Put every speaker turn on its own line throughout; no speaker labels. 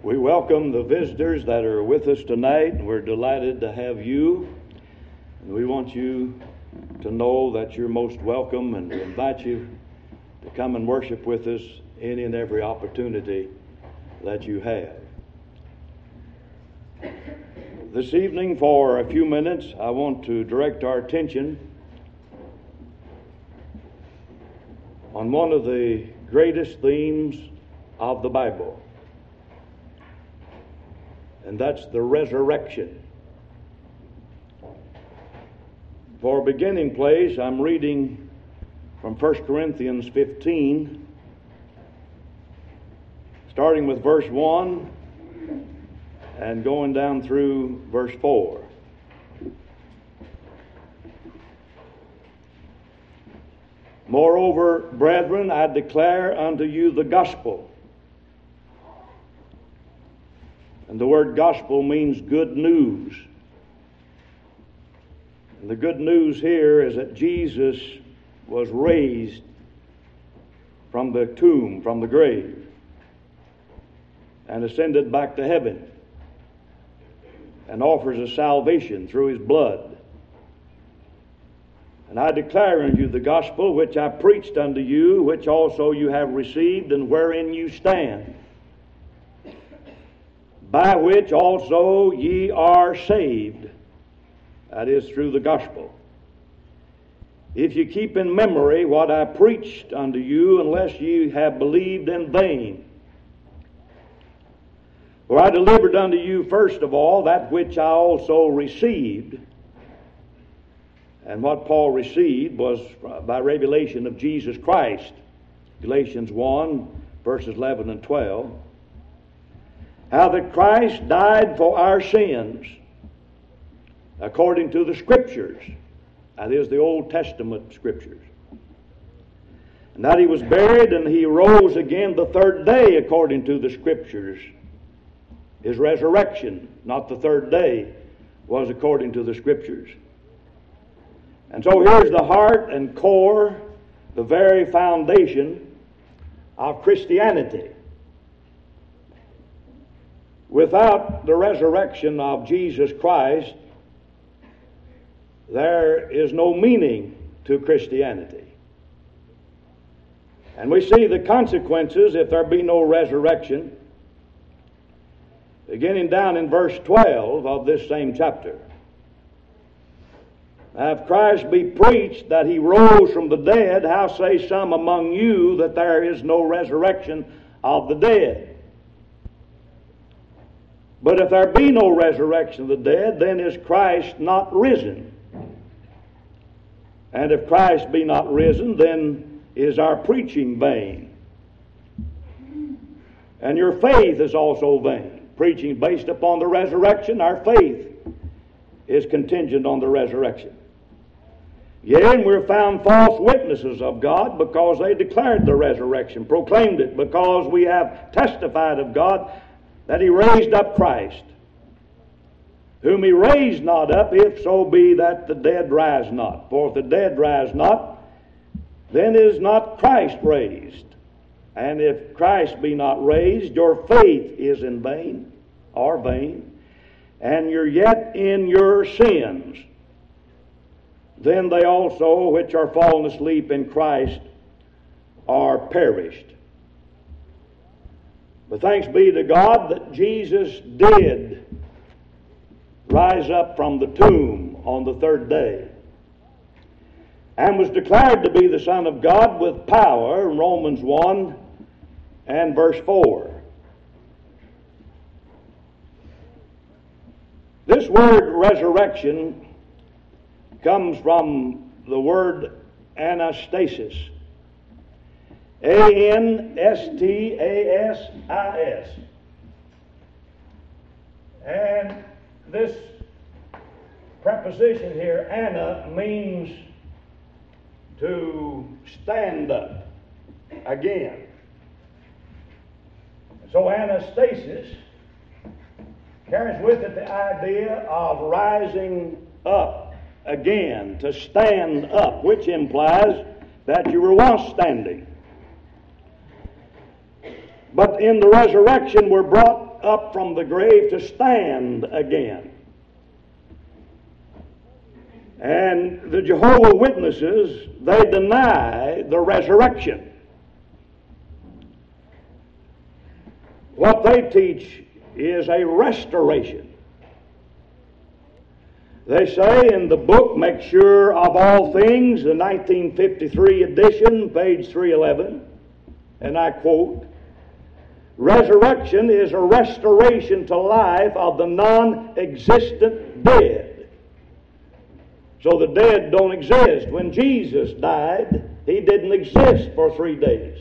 We welcome the visitors that are with us tonight, and we're delighted to have you. And we want you to know that you're most welcome, and we invite you to come and worship with us any and every opportunity that you have. This evening, for a few minutes, I want to direct our attention on one of the greatest themes of the Bible, and that's the resurrection. For a beginning place, I'm reading from 1 Corinthians 15, starting with verse 1 and going down through verse 4. Moreover, brethren, I declare unto you the gospel. And the word gospel means good news. And the good news here is that Jesus was raised from the tomb, from the grave, and ascended back to heaven, and offers us salvation through his blood. And I declare unto you the gospel which I preached unto you, which also you have received, and wherein you stand, by which also ye are saved, that is, through the gospel, if you keep in memory what I preached unto you, unless ye have believed in vain. For I delivered unto you first of all that which I also received. And what Paul received was by revelation of Jesus Christ. Galatians 1, verses 11 and 12. How that Christ died for our sins according to the Scriptures. That is, the Old Testament Scriptures. And that he was buried and he rose again the third day according to the Scriptures. His resurrection, not the third day, was according to the Scriptures. And so here's the heart and core, the very foundation of Christianity. Without the resurrection of Jesus Christ, there is no meaning to Christianity. And we see the consequences if there be no resurrection, beginning down in verse 12 of this same chapter. If Christ be preached that he rose from the dead, how say some among you that there is no resurrection of the dead? But if there be no resurrection of the dead, then is Christ not risen? And if Christ be not risen, then is our preaching vain. And your faith is also vain. Preaching based upon the resurrection, our faith is contingent on the resurrection. Yea, and we're found false witnesses of God, because they declared the resurrection, proclaimed it, because we have testified of God that he raised up Christ, whom he raised not up, if so be that the dead rise not. For if the dead rise not, then is not Christ raised. And if Christ be not raised, your faith is in vain, or vain, and you're yet in your sins. Then they also which are fallen asleep in Christ are perished. But thanks be to God that Jesus did rise up from the tomb on the third day, and was declared to be the Son of God with power, in Romans 1 and verse 4. This word resurrection comes from the word anastasis. A-N-S-T-A-S-I-S. And this preposition here, ana, means to stand up again. So anastasis carries with it the idea of rising up again, to stand up, which implies that you were once standing. But in the resurrection we're brought brought up from the grave to stand again. And the Jehovah's Witnesses, they deny the resurrection. What they teach is a restoration. They say in the book, Make Sure of All Things, the 1953 edition, page 311, and I quote, resurrection is a restoration to life of the non-existent dead. So the dead don't exist. When Jesus died, he didn't exist for 3 days.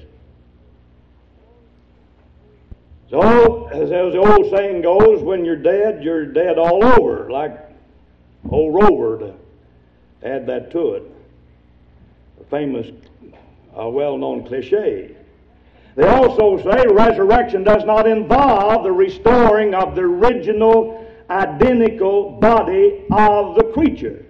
So, as the old saying goes, when you're dead all over, like old Rover to add that to it. A famous, well-known cliche. They also say resurrection does not involve the restoring of the original identical body of the creature.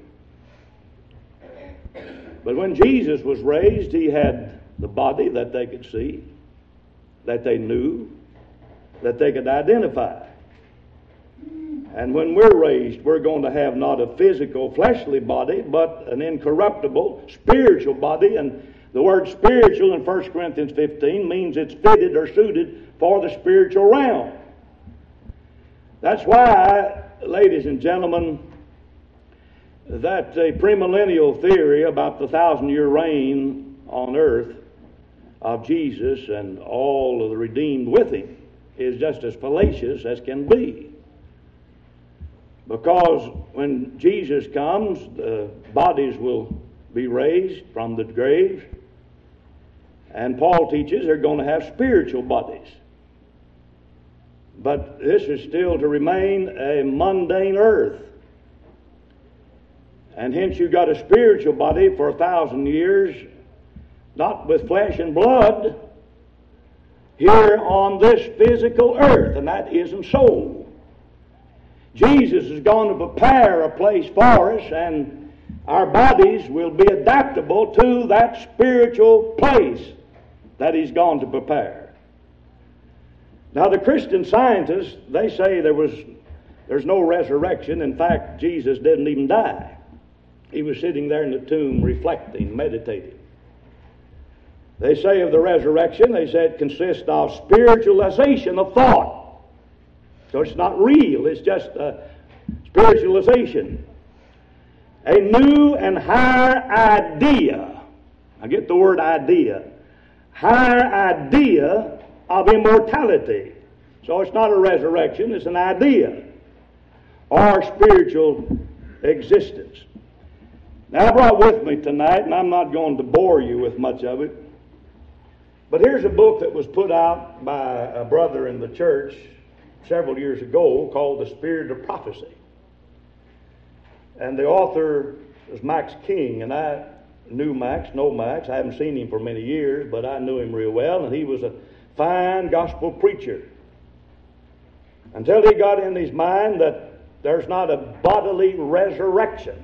But when Jesus was raised, he had the body that they could see, that they knew, that they could identify. And when we're raised, we're going to have not a physical, fleshly body, but an incorruptible, spiritual body. And the word spiritual in 1 Corinthians 15 means it's fitted or suited for the spiritual realm. That's why, ladies and gentlemen, that premillennial theory about the 1,000-year reign on earth of Jesus and all of the redeemed with him is just as fallacious as can be. Because when Jesus comes, the bodies will be raised from the grave. And Paul teaches they're going to have spiritual bodies. But this is still to remain a mundane earth. And hence you've got a spiritual body for 1,000 years, not with flesh and blood, here on this physical earth, and that isn't so. Jesus is going to prepare a place for us, and our bodies will be adaptable to that spiritual place that he's gone to prepare. Now the Christian scientists, they say there's no resurrection. In fact, Jesus didn't even die. He was sitting there in the tomb reflecting, meditating. They say of the resurrection, they say it consists of spiritualization of thought. So it's not real, it's just a spiritualization. A new and higher idea. I get the word idea. Higher idea of immortality. So it's not a resurrection, it's an idea. Or spiritual existence. Now I brought with me tonight, and I'm not going to bore you with much of it, but here's a book that was put out by a brother in the church several years ago called The Spirit of Prophecy. And the author was Max King, and I knew Max, know Max. I haven't seen him for many years, but I knew him real well, and he was a fine gospel preacher. Until he got in his mind that there's not a bodily resurrection.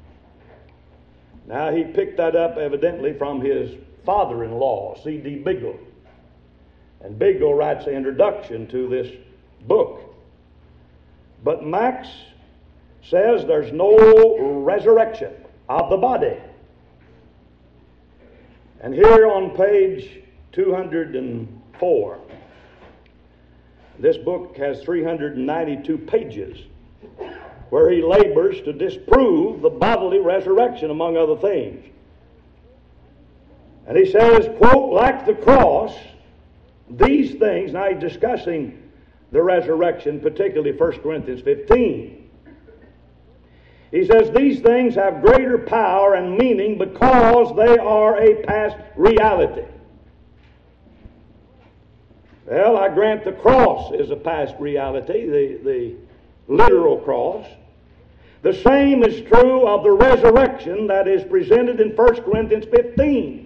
Now, he picked that up evidently from his father-in-law, C.D. Biggle. And Biggle writes the introduction to this book. But Max says there's no resurrection of the body. And here on page 204, this book has 392 pages where he labors to disprove the bodily resurrection, among other things. And he says, quote, like the cross, these things, now he's discussing the resurrection, particularly 1 Corinthians 15. He says, these things have greater power and meaning because they are a past reality. Well, I grant the cross is a past reality, the literal cross. The same is true of the resurrection that is presented in 1 Corinthians 15.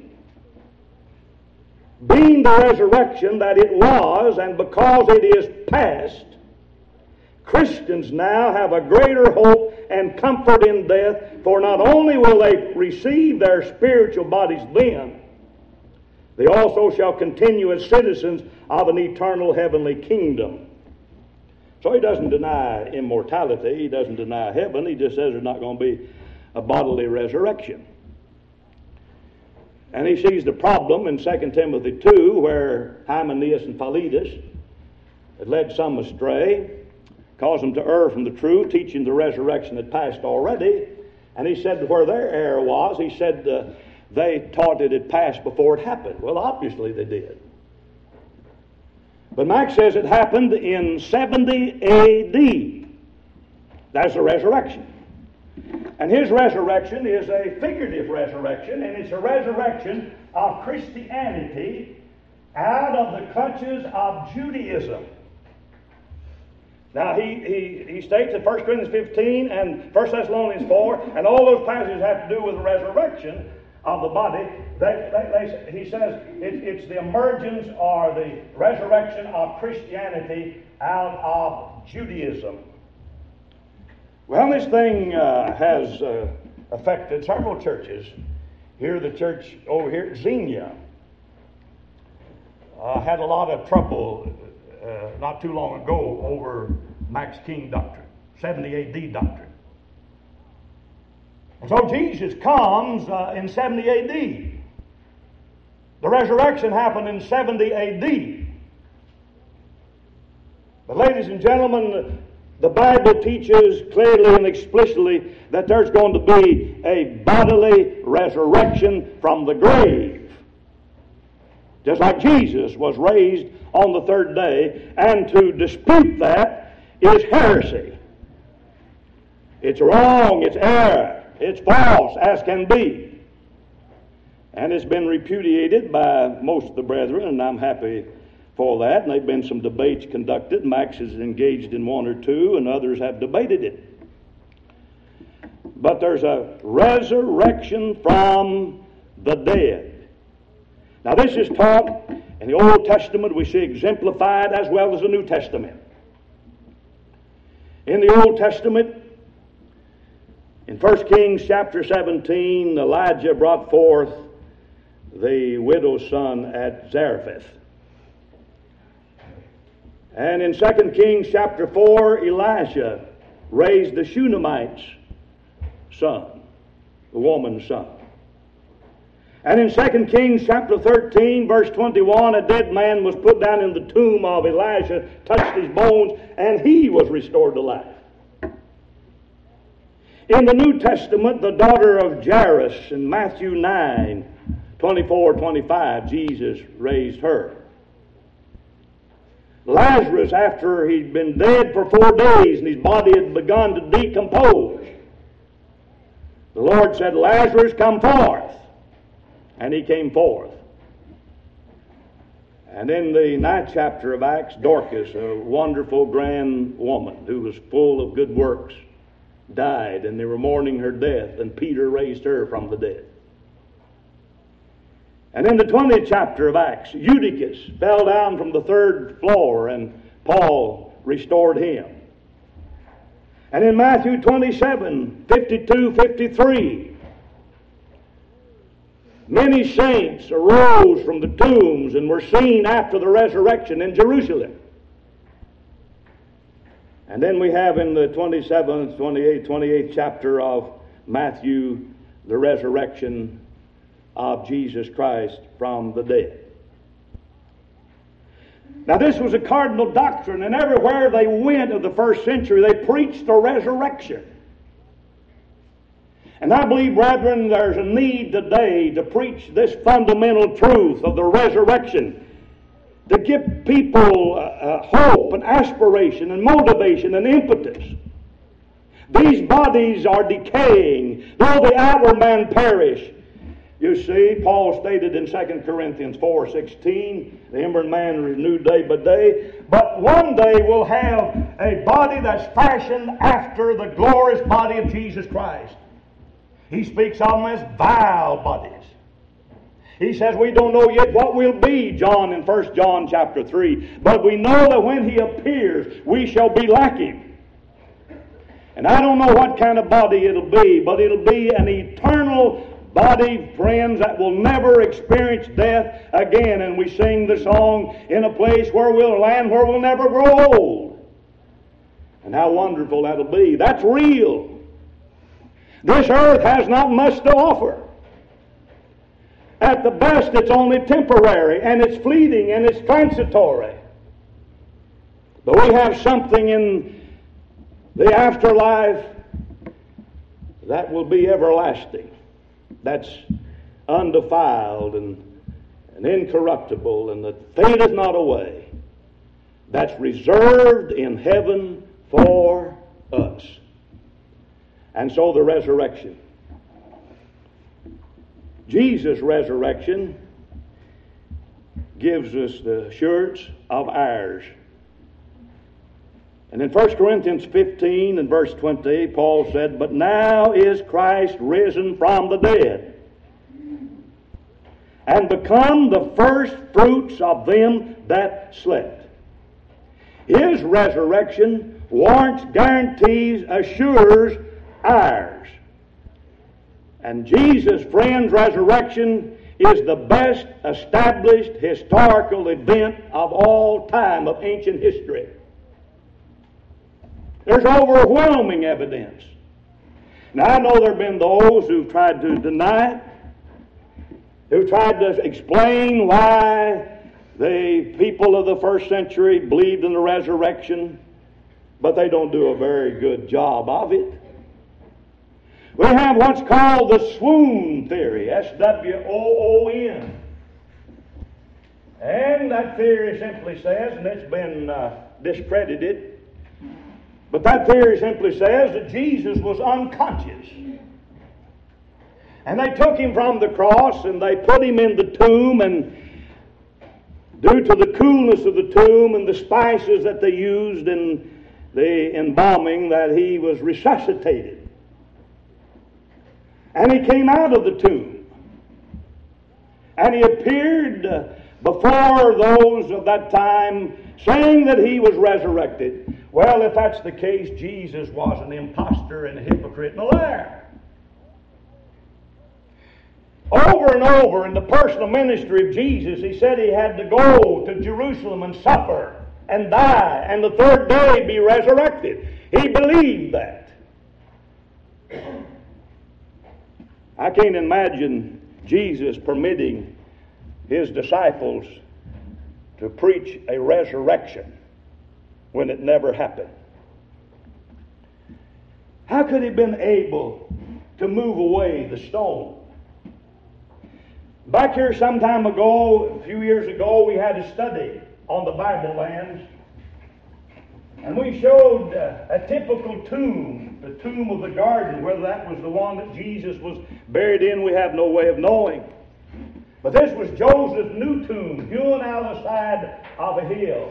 Being the resurrection that it was, and because it is past, Christians now have a greater hope and comfort in death, for not only will they receive their spiritual bodies then, they also shall continue as citizens of an eternal heavenly kingdom. So he doesn't deny immortality. He doesn't deny heaven. He just says there's not going to be a bodily resurrection. And he sees the problem in 2 Timothy 2 where Hymenaeus and Philetus had led some astray, caused them to err from the truth, teaching the resurrection had passed already. And he said where their error was, he said they taught it had passed before it happened. Well, obviously they did. But Max says it happened in 70 A.D. That's the resurrection. And his resurrection is a figurative resurrection, and it's a resurrection of Christianity out of the clutches of Judaism. Now, he states in 1 Corinthians 15 and 1 Thessalonians 4, and all those passages have to do with the resurrection of the body. He says it's the emergence or the resurrection of Christianity out of Judaism. Well, this thing has affected several churches. Here, the church over here at Xenia had a lot of trouble not too long ago over Max King doctrine, 70 A.D. doctrine. And so Jesus comes in 70 A.D. The resurrection happened in 70 A.D. But ladies and gentlemen, the Bible teaches clearly and explicitly that there's going to be a bodily resurrection from the grave. Just like Jesus was raised on the third day, and to dispute that is heresy. It's wrong, it's error, it's false as can be. And it's been repudiated by most of the brethren, and I'm happy for that. And there have been some debates conducted. Max is engaged in one or two, and others have debated it. But there's a resurrection from the dead. Now this is taught in the Old Testament. We see exemplified as well as the New Testament. In the Old Testament, in 1 Kings chapter 17, Elijah brought forth the widow's son at Zarephath. And in 2 Kings chapter 4, Elisha raised the Shunammite's son, the woman's son. And in 2 Kings chapter 13, verse 21, a dead man was put down in the tomb of Elisha, touched his bones, and he was restored to life. In the New Testament, the daughter of Jairus in Matthew 9, 24-25, Jesus raised her. Lazarus, after he'd been dead for 4 days and his body had begun to decompose, the Lord said, Lazarus, come forth. And he came forth. And in the 9th chapter of Acts, Dorcas, a wonderful grand woman who was full of good works, died, and they were mourning her death, and Peter raised her from the dead. And in the 20th chapter of Acts, Eutychus fell down from the 3rd floor, and Paul restored him. And in Matthew 27, 52, 53, many saints arose from the tombs and were seen after the resurrection in Jerusalem. And then we have in the 27th, 28th chapter of Matthew, the resurrection of Jesus Christ from the dead. Now this was a cardinal doctrine, and everywhere they went of the first century, they preached the resurrection. And I believe, brethren, there's a need today to preach this fundamental truth of the resurrection, to give people hope and aspiration and motivation and impetus. These bodies are decaying, though the outward man perish. You see, Paul stated in 2 Corinthians 4:16, the inward man renewed day by day, but one day we'll have a body that's fashioned after the glorious body of Jesus Christ. He speaks of them as vile bodies. He says we don't know yet what we'll be, John in 1 John chapter 3, but we know that when he appears, we shall be like him. And I don't know what kind of body it'll be, but it'll be an eternal body, friends, that will never experience death again. And we sing the song, in a place where we'll land where we'll never grow old. And how wonderful that'll be. That's real. This earth has not much to offer. At the best, it's only temporary, and it's fleeting, and it's transitory. But we have something in the afterlife that will be everlasting. That's undefiled and incorruptible, and that fadeth not away. That's reserved in heaven for us. And so the resurrection. Jesus' resurrection gives us the assurance of ours. And in 1 Corinthians 15 and verse 20, Paul said, "But now is Christ risen from the dead, and become the first fruits of them that slept." His resurrection warrants, guarantees, assures ours. And Jesus' friend's resurrection is the best established historical event of all time of ancient history. There's overwhelming evidence. Now, I know there have been those who've tried to deny it, who tried to explain why the people of the first century believed in the resurrection, but they don't do a very good job of it. We have what's called the swoon theory, S-W-O-O-N. And that theory simply says, and it's been discredited, but that theory simply says that Jesus was unconscious. And they took him from the cross and they put him in the tomb, and due to the coolness of the tomb and the spices that they used in the embalming, that he was resuscitated. And he came out of the tomb. And he appeared before those of that time, saying that he was resurrected. Well, if that's the case, Jesus was an impostor and a hypocrite and a liar. Over and over in the personal ministry of Jesus, he said he had to go to Jerusalem and suffer and die, and the third day be resurrected. He believed that. I can't imagine Jesus permitting his disciples to preach a resurrection when it never happened. How could he have been able to move away the stone? Back here some time ago, a few years ago, we had a study on the Bible lands, and we showed a typical tomb, the tomb of the garden. Whether that was the one that Jesus was buried in, we have no way of knowing. But this was Joseph's new tomb, hewn out of the side of a hill.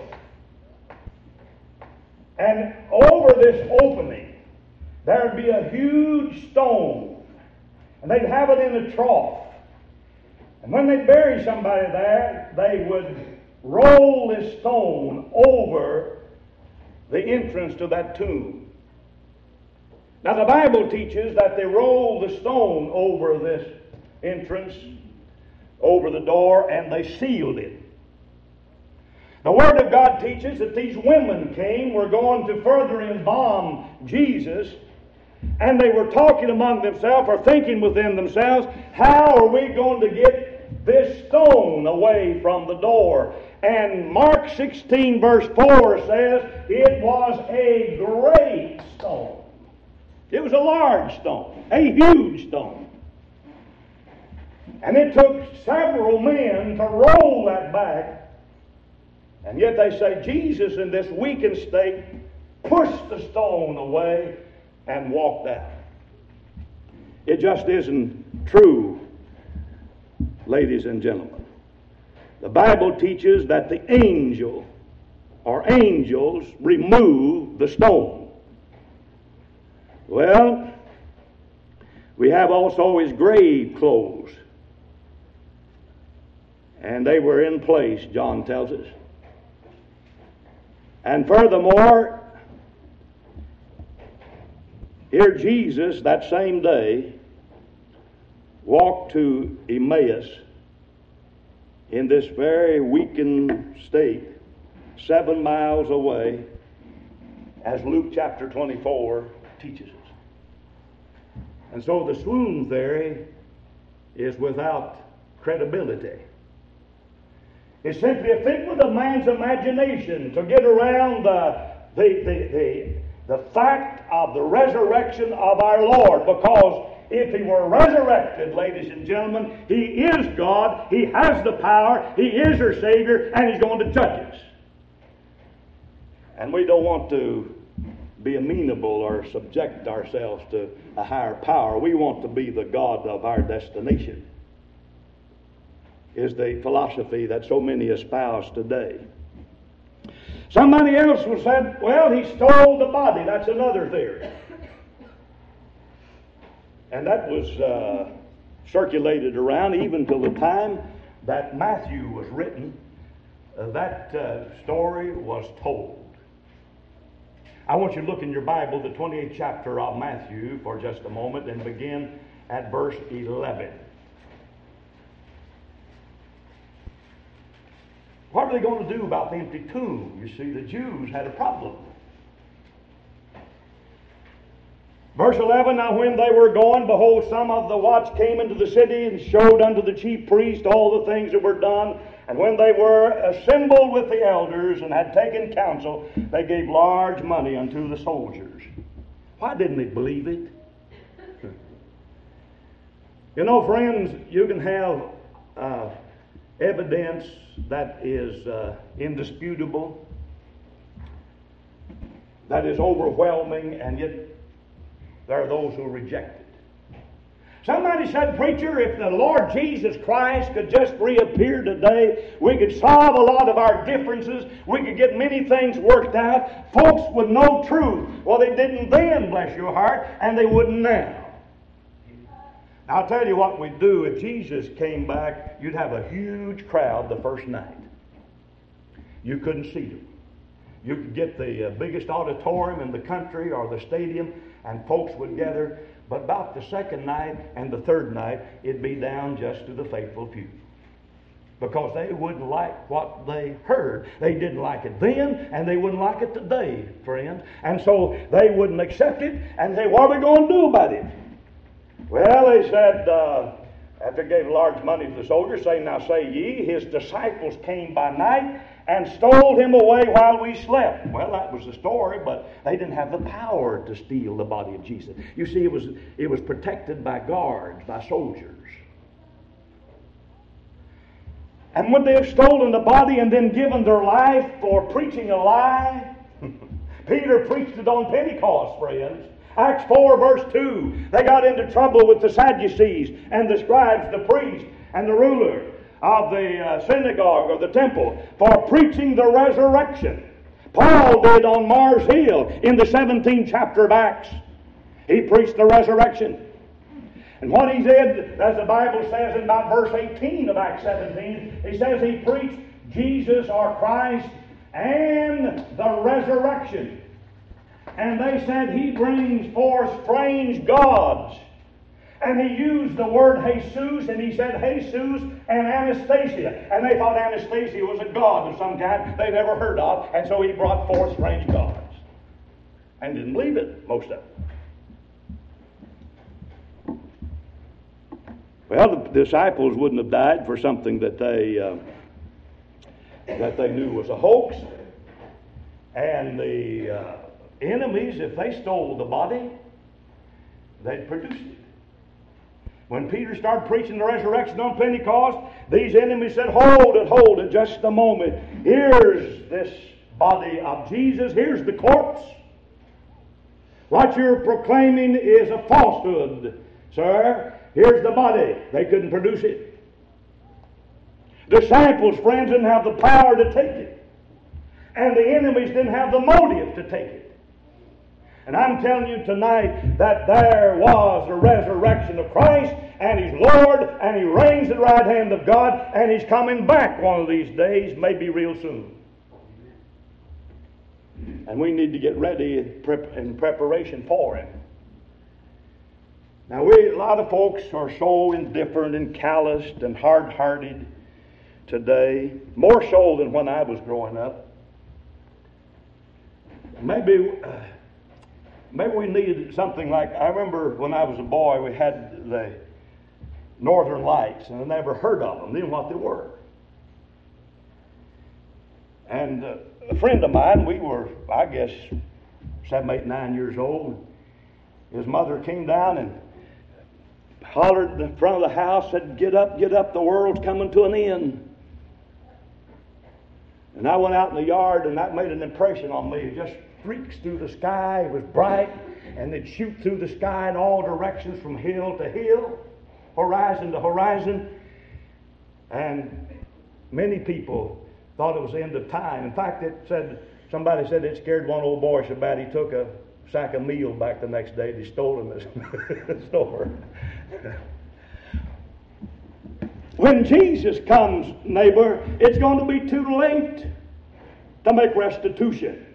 And over this opening, there would be a huge stone, and they'd have it in a trough. And when they bury somebody there, they would roll this stone over the entrance to that tomb. Now, the Bible teaches that they rolled the stone over this entrance, over the door, and they sealed it. The Word of God teaches that these women were going to further embalm Jesus, and they were talking among themselves or thinking within themselves, how are we going to get this stone away from the door? And Mark 16 verse 4 says it was a great stone. It was a large stone, a huge stone. And it took several men to roll that back. And yet they say Jesus, in this weakened state, pushed the stone away and walked out. It just isn't true, ladies and gentlemen. The Bible teaches that the angel or angels remove the stone. Well, we have also his grave clothes. And they were in place, John tells us. And furthermore, here Jesus, that same day, walked to Emmaus in this very weakened state, 7 miles away, as Luke chapter 24 teaches us. And so the swoon theory is without credibility. It's simply a figment of man's imagination to get around the fact of the resurrection of our Lord. Because if He were resurrected, ladies and gentlemen, He is God, He has the power, He is our Savior, and He's going to judge us. And we don't want to be amenable or subject ourselves to a higher power. We want to be the God of our destination, is the philosophy that so many espouse today. Somebody else was said, well, he stole the body. That's another theory. And that was circulated around even till the time that Matthew was written. That story was told. I want you to look in your Bible, the 28th chapter of Matthew, for just a moment, and begin at verse 11. What are they going to do about the empty tomb? You see, the Jews had a problem. Verse 11, now when they were going, behold, some of the watch came into the city and showed unto the chief priest all the things that were done. And when they were assembled with the elders and had taken counsel, they gave large money unto the soldiers. Why didn't they believe it? You know, friends, you can have evidence that is indisputable, that is overwhelming, and yet there are those who reject it. Somebody said, preacher, if the Lord Jesus Christ could just reappear today, we could solve a lot of our differences. We could get many things worked out. Folks would know truth. Well, they didn't then, bless your heart, and they wouldn't now. Now, I'll tell you what we'd do. If Jesus came back, you'd have a huge crowd the first night. You couldn't see them. You could get the biggest auditorium in the country or the stadium, and folks would gather. But about the second night and the third night, it'd be down just to the faithful few. Because they wouldn't like what they heard. They didn't like it then, and they wouldn't like it today, friends. And so they wouldn't accept it, and say, what are we going to do about it? Well, they said, after they gave large money to the soldiers, saying, now say ye, his disciples came by night and stole him away while we slept. Well, that was the story, but they didn't have the power to steal the body of Jesus. You see, it was protected by guards, by soldiers. And would they have stolen the body and then given their life for preaching a lie? Peter preached it on Pentecost, friends. Acts 4 verse 2, they got into trouble with the Sadducees and the scribes, the priest, and the ruler of the synagogue or the temple for preaching the resurrection. Paul did on Mars Hill in the 17th chapter of Acts. He preached the resurrection. And what he did, as the Bible says in about verse 18 of Acts 17, he says he preached Jesus or Christ and the resurrection. And they said he brings forth strange gods. And he used the word Jesus, and he said Jesus and Anastasia. And they thought Anastasia was a god of some kind they never heard of. And so he brought forth strange gods. And didn't believe it, most of them. Well, the disciples wouldn't have died for something that they knew was a hoax. And the enemies, if they stole the body, they'd produce it. When Peter started preaching the resurrection on Pentecost, these enemies said, hold it just a moment. Here's this body of Jesus. Here's the corpse. What you're proclaiming is a falsehood, sir. Here's the body. They couldn't produce it. Disciples, friends, didn't have the power to take it. And the enemies didn't have the motive to take it. And I'm telling you tonight that there was a resurrection of Christ, and He's Lord, and He reigns at the right hand of God, and He's coming back one of these days, maybe real soon. And we need to get ready in preparation for Him. Now, a lot of folks are so indifferent and calloused and hard-hearted today, more so than when I was growing up. Maybe we needed something like, I remember when I was a boy, we had the Northern Lights, and I never heard of them, didn't know what they were. And a friend of mine, we were, I guess, 7, 8, 9 years old. His mother came down and hollered in front of the house, said, get up, the world's coming to an end. And I went out in the yard, and that made an impression on me. It just streaks through the sky. It was bright, and it'd shoot through the sky in all directions from hill to hill, horizon to horizon. And many people thought it was the end of time. In fact, somebody said it scared one old boy so bad he took a sack of meal back the next day. They stole him at the store. When Jesus comes, neighbor, it's going to be too late to make restitution.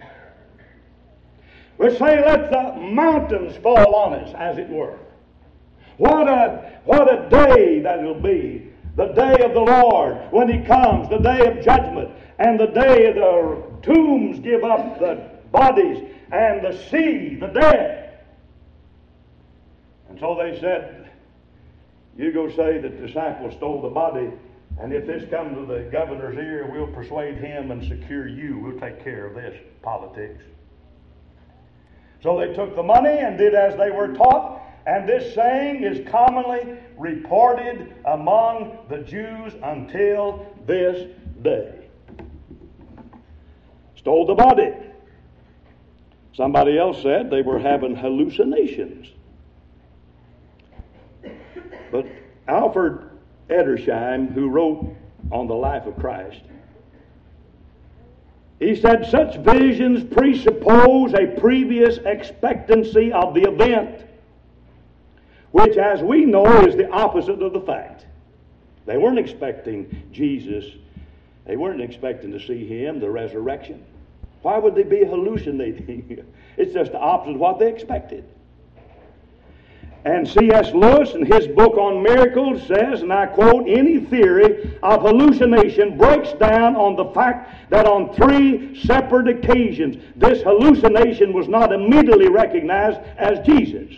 We say, let the mountains fall on us, as it were. What a day that it'll be. The day of the Lord, when He comes, the day of judgment, and the day the tombs give up the bodies, and the sea, the dead. And so they said, you go say that the disciples stole the body, and if this comes to the governor's ear, we'll persuade him and secure you. We'll take care of this politics. So they took the money and did as they were taught, and this saying is commonly reported among the Jews until this day. Stole the body. Somebody else said they were having hallucinations. But Alfred Edersheim, who wrote on the life of Christ, he said, such visions presuppose a previous expectancy of the event, which, as we know, is the opposite of the fact. They weren't expecting Jesus. They weren't expecting to see Him, the resurrection. Why would they be hallucinating? It's just the opposite of what they expected. And C.S. Lewis, in his book on miracles, says, and I quote, any theory of hallucination breaks down on the fact that on 3 separate occasions this hallucination was not immediately recognized as Jesus.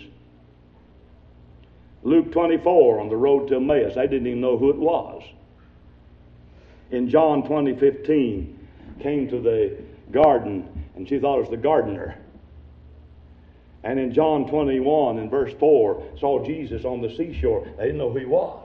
Luke 24, on the road to Emmaus, they didn't even know who it was. In John 20:15, came to the garden, and she thought it was the gardener. And in John 21, in verse 4, saw Jesus on the seashore. They didn't know who He was.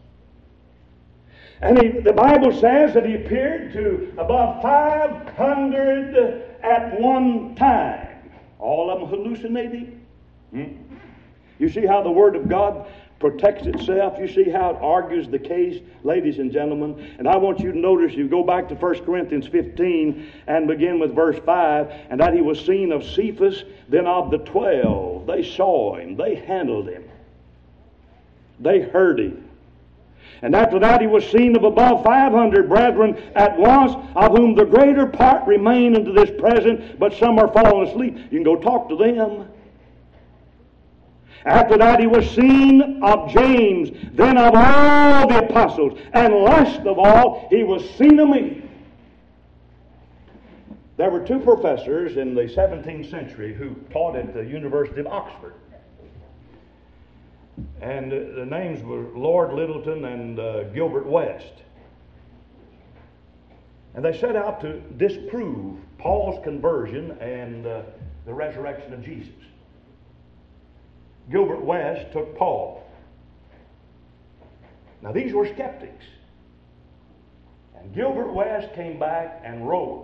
And the Bible says that He appeared to above 500 at one time. All of them hallucinating. You see how the Word of God protects itself? You see how it argues the case, ladies and gentlemen? And I want you to notice, you go back to 1 Corinthians 15 and begin with verse 5, and that He was seen of Cephas, then of the 12. They saw Him. They handled Him. They heard Him. And after that He was seen of above 500 brethren at once, of whom the greater part remain unto this present, but some are fallen asleep. You can go talk to them. After that He was seen of James, then of all the apostles, and last of all He was seen of me. There were 2 professors in the 17th century who taught at the University of Oxford. And the names were Lord Lyttelton and Gilbert West. And they set out to disprove Paul's conversion and the resurrection of Jesus. Gilbert West took Paul. Now these were skeptics. And Gilbert West came back and wrote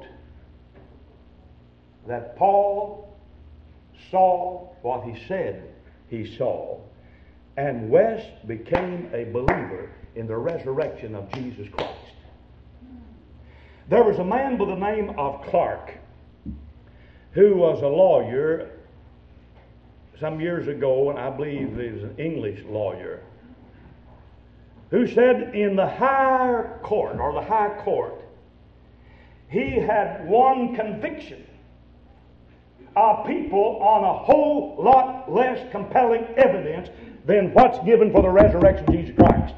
that Paul saw what he said he saw, and West became a believer in the resurrection of Jesus Christ. There was a man by the name of Clark who was a lawyer some years ago, and I believe he was an English lawyer, who said in the higher court, or the high court, he had won conviction of people on a whole lot less compelling evidence than what's given for the resurrection of Jesus Christ.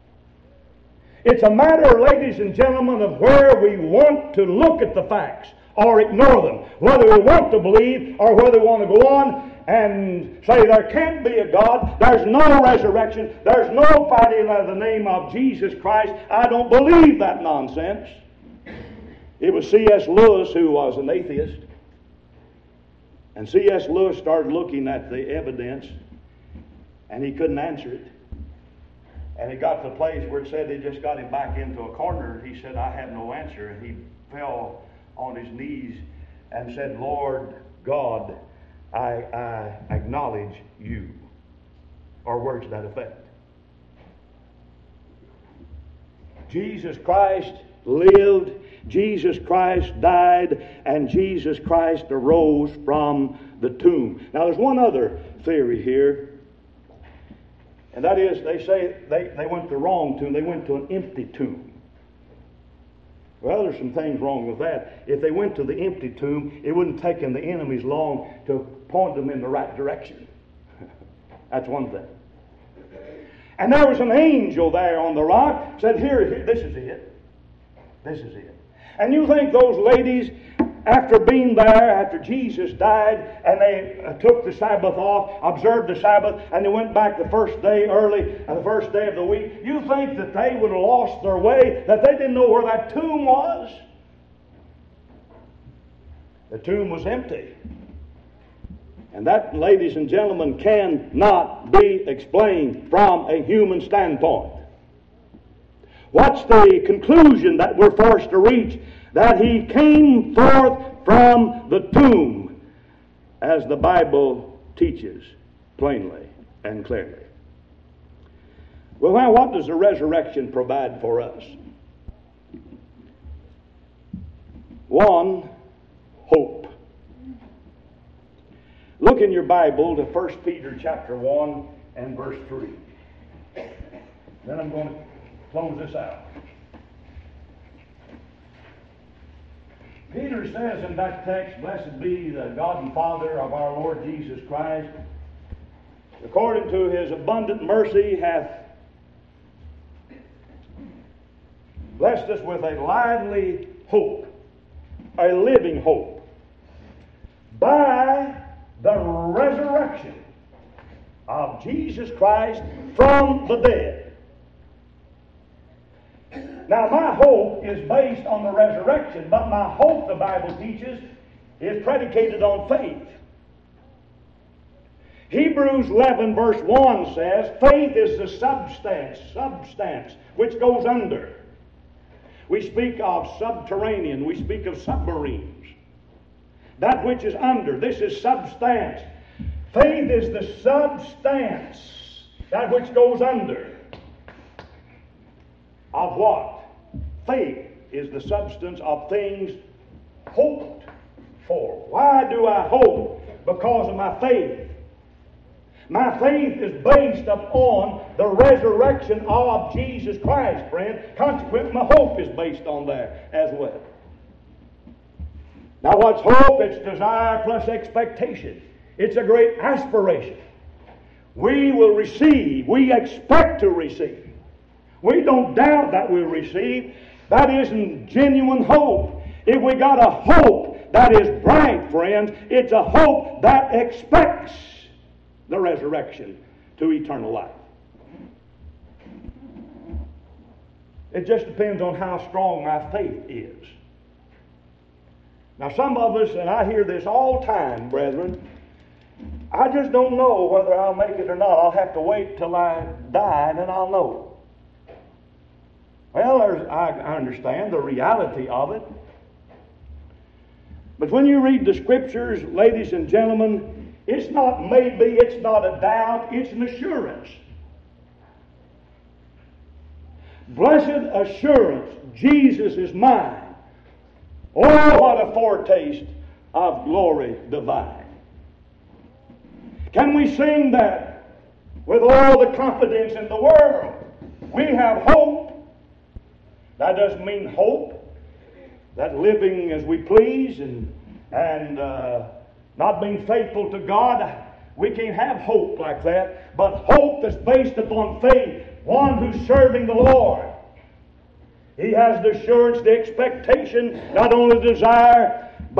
It's a matter, ladies and gentlemen, of where we want to look at the facts. or ignore them, whether we want to believe or whether we want to go on and say there can't be a God, there's no resurrection, there's nobody in the name of Jesus Christ. I don't believe that nonsense. It was C.S. Lewis who was an atheist. And C.S. Lewis started looking at the evidence, and he couldn't answer it. And he got to the place where it said they just got him back into a corner. He said, I have no answer. And he fell on his knees and said, Lord God, I acknowledge you. Or words to that effect. Jesus Christ lived, Jesus Christ died, and Jesus Christ arose from the tomb. Now there's one other theory here, and that is they say they went to the wrong tomb. They went to an empty tomb. Well, there's some things wrong with that. If they went to the empty tomb, it wouldn't have taken the enemies long to point them in the right direction. That's one thing. And there was an angel there on the rock, said, here, this is it. This is it. And you think those ladies, after being there, after Jesus died, and they took the Sabbath off, observed the Sabbath, and they went back the first day early, and the first day of the week, you think that they would have lost their way, that they didn't know where that tomb was? The tomb was empty. And that, ladies and gentlemen, cannot be explained from a human standpoint. What's the conclusion that we're forced to reach? That he came forth from the tomb, as the Bible teaches plainly and clearly. Well, now what does the resurrection provide for us? One, hope. Look in your Bible to 1 Peter chapter 1 and verse 3. Then I'm going to close this out. Peter says in that text, blessed be the God and Father of our Lord Jesus Christ, according to his abundant mercy hath blessed us with a lively hope, a living hope, by the resurrection of Jesus Christ from the dead. Now, my hope is based on the resurrection, but my hope, the Bible teaches, is predicated on faith. Hebrews 11 verse 1 says, faith is the substance which goes under. We speak of subterranean, we speak of submarines. That which is under, this is substance. Faith is the substance, that which goes under. Of what? Faith is the substance of things hoped for. Why do I hope? Because of my faith. My faith is based upon the resurrection of Jesus Christ, friend. Consequently, my hope is based on that as well. Now, what's hope? It's desire plus expectation. It's a great aspiration. We will receive. We expect to receive. We don't doubt that we'll receive. That isn't genuine hope. If we got a hope that is bright, friends, it's a hope that expects the resurrection to eternal life. It just depends on how strong my faith is. Now, some of us, and I hear this all the time, brethren, I just don't know whether I'll make it or not. I'll have to wait till I die and then I'll know. Well, I understand the reality of it. But when you read the Scriptures, ladies and gentlemen, it's not maybe, it's not a doubt, it's an assurance. Blessed assurance, Jesus is mine. Oh, what a foretaste of glory divine. Can we sing that with all the confidence in the world? We have hope. That doesn't mean hope that living as we please and not being faithful to God. We can't have hope like that. But hope that's based upon faith. One who's serving the Lord. He has the assurance, the expectation, not only the desire,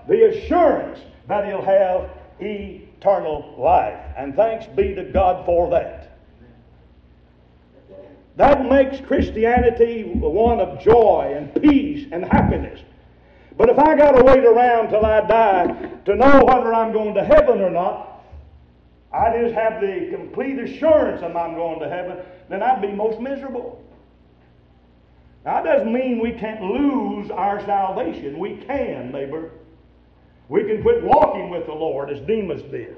the assurance that he'll have eternal life. And thanks be to God for that. That makes Christianity one of joy and peace and happiness. But if I got to wait around till I die to know whether I'm going to heaven or not, I just have the complete assurance that I'm going to heaven, then I'd be most miserable. Now, that doesn't mean we can't lose our salvation. We can, neighbor. We can quit walking with the Lord as Demas did.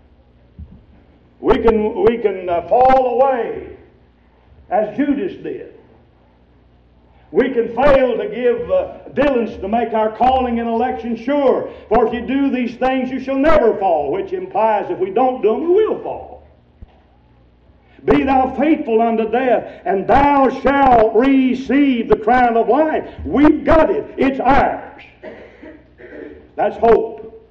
We can fall away as Judas did. We can fail to give diligence to make our calling and election sure. For if you do these things, you shall never fall, which implies if we don't do them, we will fall. Be thou faithful unto death, and thou shalt receive the crown of life. We've got it. It's ours. That's hope.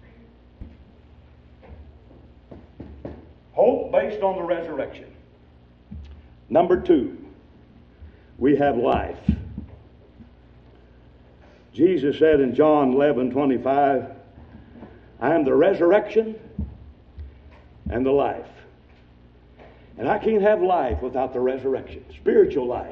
Hope based on the resurrection. Number 2, we have life. Jesus said in John 11:25, I am the resurrection and the life. And I can't have life without the resurrection, spiritual life.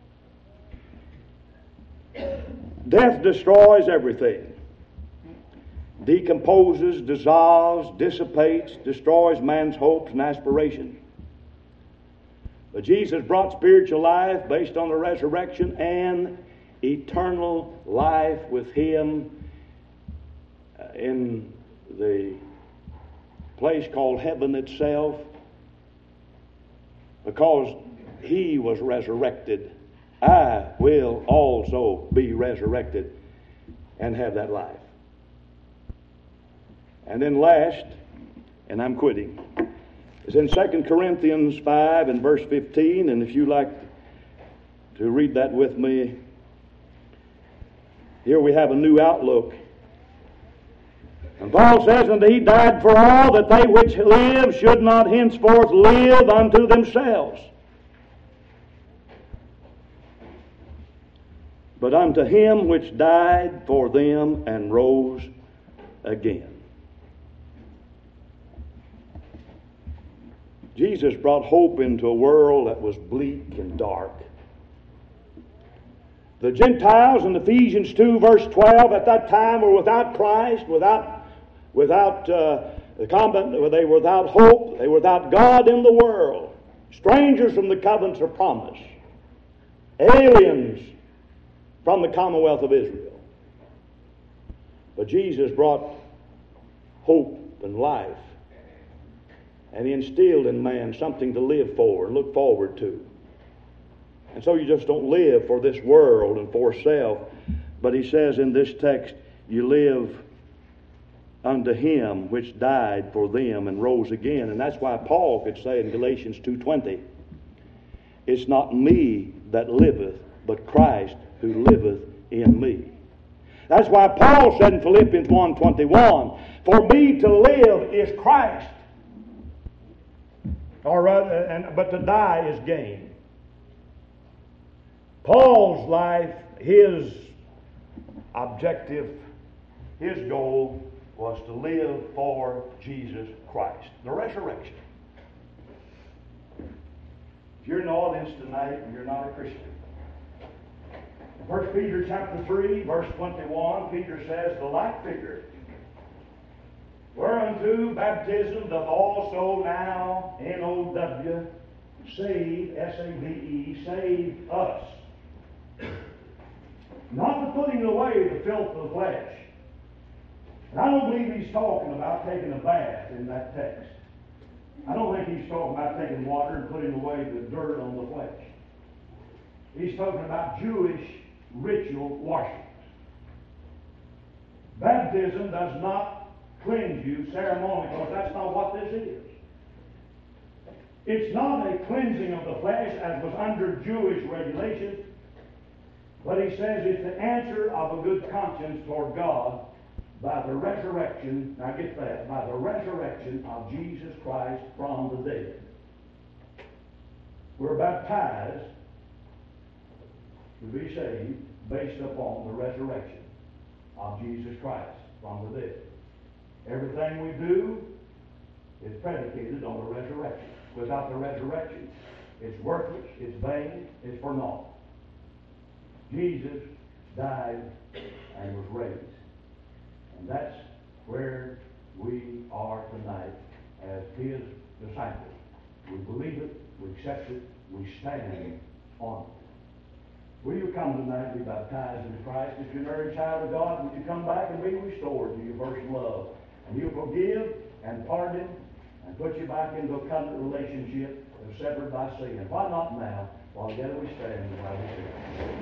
Death destroys everything. Decomposes, dissolves, dissipates, destroys man's hopes and aspirations. But Jesus brought spiritual life based on the resurrection and eternal life with Him in the place called heaven itself. Because He was resurrected, I will also be resurrected and have that life. And then last, and I'm quitting, is in 2 Corinthians 5 and verse 15, and if you like to read that with me, here we have a new outlook. And Paul says, and He died for all, that they which live should not henceforth live unto themselves, but unto Him which died for them and rose again. Jesus brought hope into a world that was bleak and dark. The Gentiles in Ephesians 2 verse 12 at that time were without Christ, they were without hope, they were without God in the world, strangers from the covenants of promise, aliens from the commonwealth of Israel. But Jesus brought hope and life, and He instilled in man something to live for and look forward to. And so you just don't live for this world and for self, but He says in this text, you live unto Him which died for them and rose again. And that's why Paul could say in Galatians 2:20, it's not me that liveth, but Christ who liveth in me. That's why Paul said in Philippians 1:21, for me to live is Christ, but to die is gain. Paul's life, his objective, his goal was to live for Jesus Christ, the resurrection. If you're in the audience tonight and you're not a Christian, 1 Peter chapter 3, verse 21, Peter says, the like figure, whereunto baptism doth also now, N-O-W, save, S-A-V-E, save us. Not the putting away the filth of the flesh. And I don't believe he's talking about taking a bath in that text. I don't think he's talking about taking water and putting away the dirt on the flesh. He's talking about Jewish ritual washings. Baptism does not cleanse you ceremonially, because that's not what this is. It's not a cleansing of the flesh as was under Jewish regulations, but he says it's the answer of a good conscience toward God by the resurrection, now get that, by the resurrection of Jesus Christ from the dead. We're baptized to be saved based upon the resurrection of Jesus Christ from the dead. Everything we do is predicated on the resurrection. Without the resurrection, it's worthless, it's vain, it's for naught. Jesus died and was raised. And that's where we are tonight as His disciples. We believe it, we accept it, we stand on it. Will you come tonight and be baptized into Christ? If you're an early child of God, will you come back and be restored to your first love? And He'll forgive and pardon and put you back into a covenant relationship that's severed by sin. Why not now, while together we stand and while we sing?